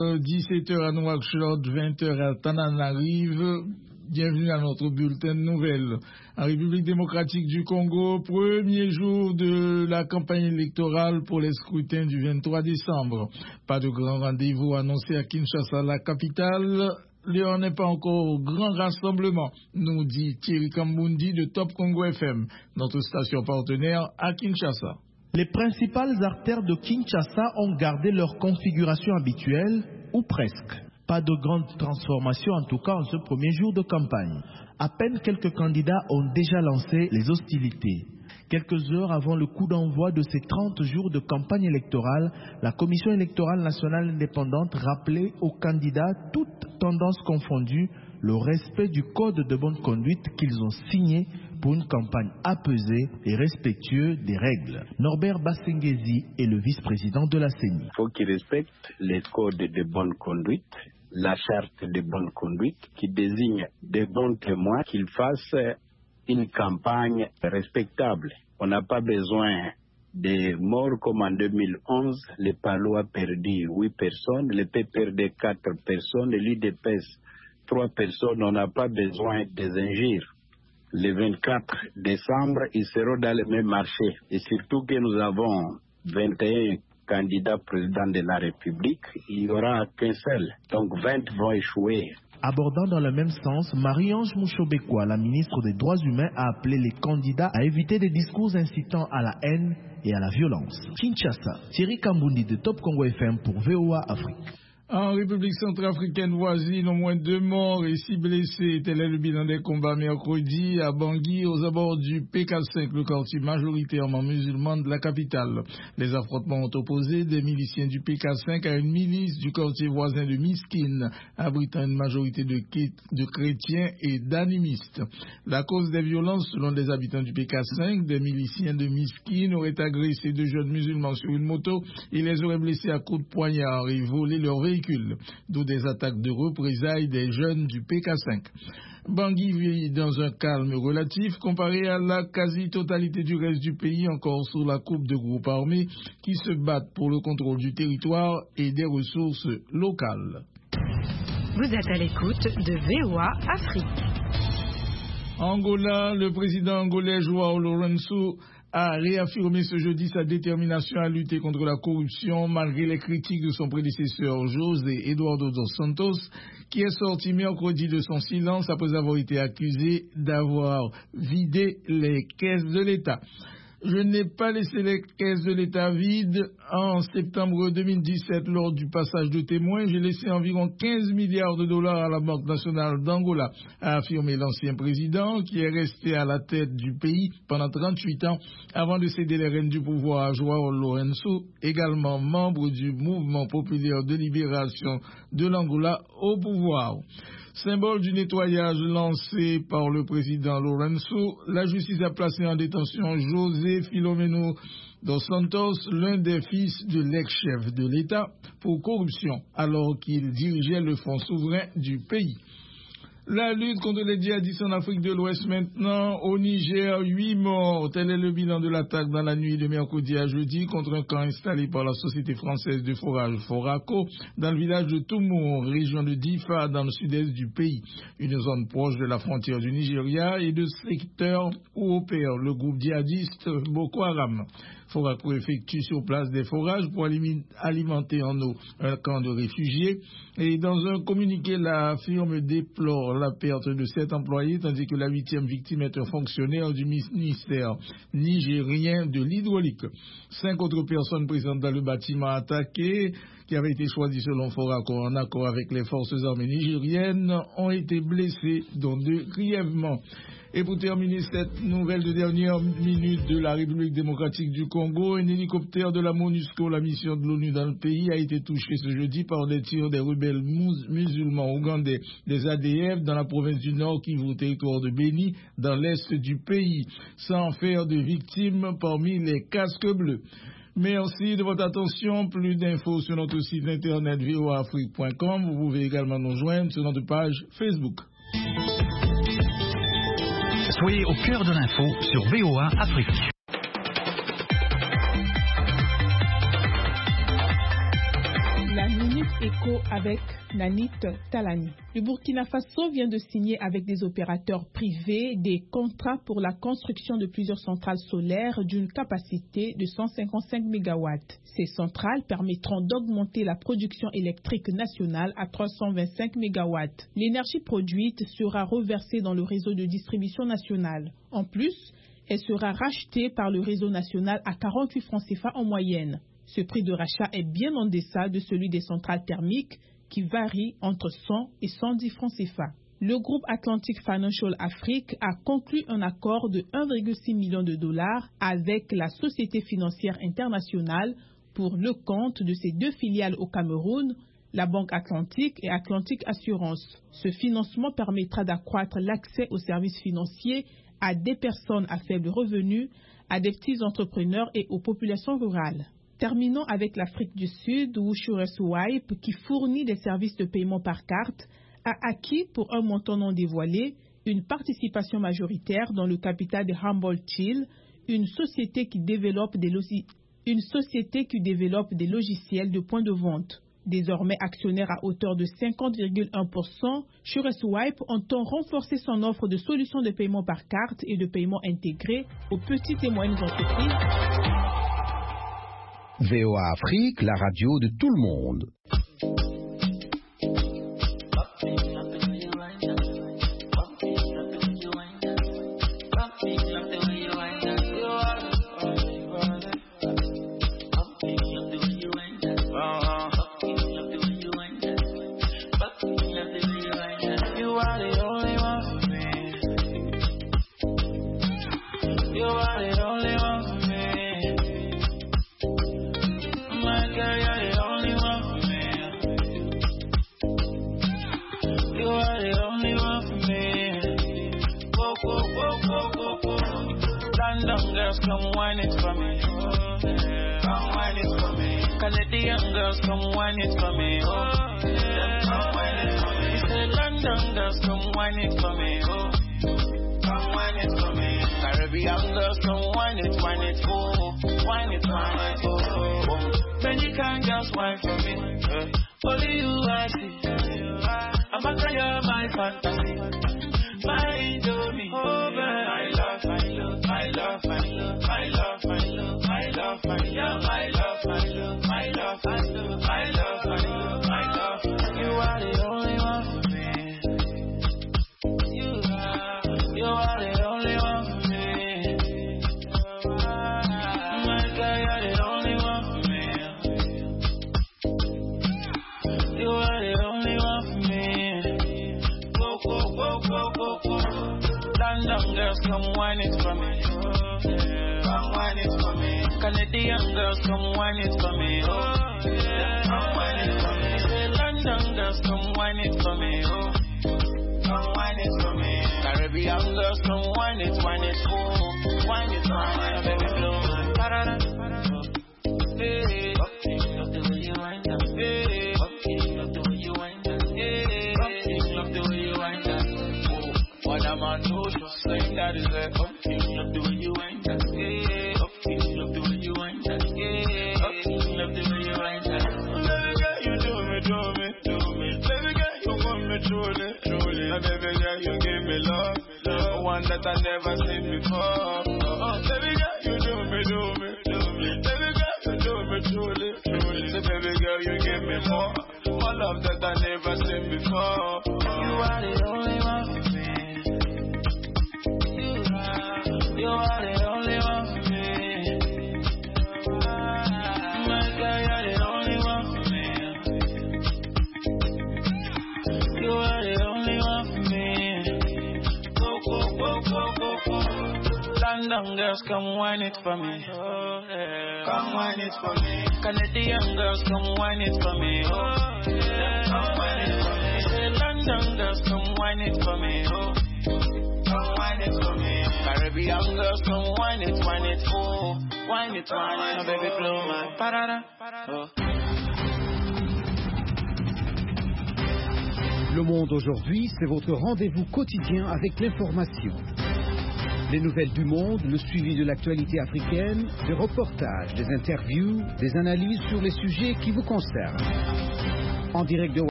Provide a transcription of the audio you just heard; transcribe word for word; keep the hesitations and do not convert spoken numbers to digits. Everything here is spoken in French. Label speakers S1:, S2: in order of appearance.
S1: dix-sept heures à Nouakchott, vingt heures à Tananarive. Bienvenue à notre bulletin de nouvelles. En République démocratique du Congo, premier jour de la campagne électorale pour les scrutins du vingt-trois décembre. Pas de grand rendez-vous annoncé à Kinshasa, la capitale. L'heure n'est pas encore au grand rassemblement, nous dit Thierry Kambundi de Top Congo F M, notre station partenaire à Kinshasa.
S2: Les principales artères de Kinshasa ont gardé leur configuration habituelle, ou presque. Pas de grande transformation en tout cas en ce premier jour de campagne. À peine quelques candidats ont déjà lancé les hostilités. Quelques heures avant le coup d'envoi de ces trente jours de campagne électorale, la Commission électorale nationale indépendante rappelait aux candidats, toutes tendances confondues, le respect du code de bonne conduite qu'ils ont signé pour une campagne apaisée et respectueuse des règles. Norbert Bassengezi est le vice-président de la C E N I.
S3: Il faut qu'ils respectent les codes de bonne conduite, la charte de bonne conduite qui désigne de bons témoins, qu'ils fassent une campagne respectable. On n'a pas besoin de morts comme en deux mille onze. Le Palo a perdu huit personnes, le P P R D quatre personnes, l'U D P S trois personnes. On n'a pas besoin des injures. Le vingt-quatre décembre, ils seront dans le même marché. Et surtout que nous avons vingt et un candidats présidents de la République, il n'y aura qu'un seul. Donc vingt vont échouer.
S2: Abordant dans le même sens, Marie-Ange Mouchobekwa, la ministre des Droits humains, a appelé les candidats à éviter des discours incitant à la haine et à la violence. Kinshasa, Thierry Kambundi de Top Congo F M pour V O A Afrique.
S1: En République centrafricaine voisine, au moins deux morts et six blessés. Tel est le bilan des combats mercredi à Bangui, aux abords du P K cinq, le quartier majoritairement musulman de la capitale. Les affrontements ont opposé des miliciens du P K cinq à une milice du quartier voisin de Miskine, abritant une majorité de, de chrétiens et d'animistes. La cause des violences, selon les habitants du P K cinq, des miliciens de Miskine auraient agressé deux jeunes musulmans sur une moto et les auraient blessés à coups de poignard et volé leur véhicule. D'où des attaques de représailles des jeunes du P K cinq. Bangui vit dans un calme relatif comparé à la quasi-totalité du reste du pays, encore sous la coupe de groupes armés qui se battent pour le contrôle du territoire et des ressources locales.
S4: Vous êtes à l'écoute de V O A Afrique.
S1: Angola, le président angolais João Lourenço a réaffirmé ce jeudi sa détermination à lutter contre la corruption malgré les critiques de son prédécesseur José Eduardo dos Santos, qui est sorti mercredi de son silence après avoir été accusé d'avoir vidé les caisses de l'État. Je n'ai pas laissé les caisses de l'État vides. En septembre deux mille dix-sept, lors du passage de témoins, j'ai laissé environ quinze milliards de dollars à la Banque nationale d'Angola, a affirmé l'ancien président, qui est resté à la tête du pays pendant trente-huit ans avant de céder les rênes du pouvoir à João Lourenço, également membre du mouvement populaire de libération de l'Angola au pouvoir. Symbole du nettoyage lancé par le président Lourenço, la justice a placé en détention José Filomeno dos Santos, l'un des fils de l'ex-chef de l'État, pour corruption, alors qu'il dirigeait le fonds souverain du pays. La lutte contre les djihadistes en Afrique de l'Ouest maintenant. Au Niger, huit morts. Tel est le bilan de l'attaque dans la nuit de mercredi à jeudi contre un camp installé par la société française de forage Foraco dans le village de Toumour, région de Difa, dans le sud-est du pays. Une zone proche de la frontière du Nigeria et de secteur où opère le groupe djihadiste Boko Haram. Foraco effectue sur place des forages pour alimenter en eau un camp de réfugiés. Et dans un communiqué, la firme déplore la perte de sept employés, tandis que la huitième victime est un fonctionnaire du ministère nigérien de l'hydraulique. Cinq autres personnes présentes dans le bâtiment attaqué, qui avait été choisi selon Foraco en accord avec les forces armées nigériennes, ont été blessées, dont deux grièvement. Et pour terminer cette nouvelle de dernière minute de la République démocratique du Congo, un hélicoptère de la MONUSCO, la mission de l'ONU dans le pays, a été touché ce jeudi par des tirs des rebelles musulmans ougandais des A D F dans la province du Nord Kivu, au territoire de Béni, dans l'est du pays, sans faire de victimes parmi les casques bleus. Merci de votre attention. Plus d'infos sur notre site internet v o a afrique point com. Vous pouvez également nous joindre sur notre page Facebook.
S5: Soyez au cœur de l'info sur V O A Afrique.
S6: La minute éco. Écho avec Nanit Talani. Le Burkina Faso vient de signer avec des opérateurs privés des contrats pour la construction de plusieurs centrales solaires d'une capacité de cent cinquante-cinq mégawatts. Ces centrales permettront d'augmenter la production électrique nationale à trois cent vingt-cinq mégawatts. L'énergie produite sera reversée dans le réseau de distribution nationale. En plus, elle sera rachetée par le réseau national à quarante-huit francs C F A en moyenne. Ce prix de rachat est bien en deçà de celui des centrales thermiques qui varie entre cent et cent dix francs C F A. Le groupe Atlantic Financial Afrique a conclu un accord de un virgule six million de dollars avec la Société financière internationale pour le compte de ses deux filiales au Cameroun, la Banque Atlantique et Atlantic Assurance. Ce financement permettra d'accroître l'accès aux services financiers à des personnes à faible revenu, à des petits entrepreneurs et aux populations rurales. Terminons avec l'Afrique du Sud où SureSwipe, qui fournit des services de paiement par carte, a acquis pour un montant non dévoilé une participation majoritaire dans le capital de Humboldt Chill, une société qui développe des, logi- une société qui développe des logiciels de point de vente. Désormais actionnaire à hauteur de cinquante virgule un pour cent, SureSwipe entend renforcer son offre de solutions de paiement par carte et de paiement intégré aux petites et moyennes entreprises.
S7: V O A Afrique, la radio de tout le monde.
S8: Come wine it for me, oh, yeah. Come wine it for me. Canadian girls, come wine it for me, oh, yeah. Come wine it for me. Say London girls, come wine it for me, oh, come wine it for me. Caribbean girls, come wine it, wine it, oh, wine it, wine it, oh, oh. Mexican girls, wine for me, uh. Only you I see. I'm a girl, you're my fantasy, my Indomie, oh, man. I love, I love, I love, I love. I love, I love, I love, I love, I love, I love, I love, I love, I love, I love, I love. You are the only one for me. You are, you are the only one for me. My girl, you're the only one for me. You are the only one for me. Go, go, go, go, go, go. London girls, come wine it for me. Come wine it for me. Canadian girls, come wine it for me. Oh, yeah. Come wine it for me. Say London girls, come wine it for me. Oh, come wine it for me. Caribbean girls, come wine it, wine it, oh, wine it, wine it, baby, blow my parada. Hey, okay, love the way you wind up. Hey, okay, love the way you wind up. Hey, okay, love the way you wind up. Oh, what am I do? Just saying that is it. Okay, love the way you wind up. Hey. Love the way you wind that, yeah. Okay, love the way you wind that. Baby girl, you do me, do me, do me. Baby girl, you want me truly, truly. And baby girl, you give me love, love, one that I never seen before. Oh, baby girl, you do me, do me, do me. Baby girl, you do me truly, truly. Say, baby girl, you give me more, more love that I never seen before. You are the only one for me. You are, you are the only one for me. London girls, come wine it for me. Oh, yeah. Come wine it for me. Canadian girls, come wine it for me. Oh, yeah. Come wine it for me. Say London girls, come wine it for me. Oh, come wine it for me. Caribbean girls, come wine it, wine it, oh, wine it, wine it, baby, blow my parada. Oh.
S9: Le Monde aujourd'hui, c'est votre rendez-vous quotidien avec l'information. Les nouvelles du monde, le suivi de l'actualité africaine, des reportages, des interviews, des analyses sur les sujets qui vous concernent. En direct de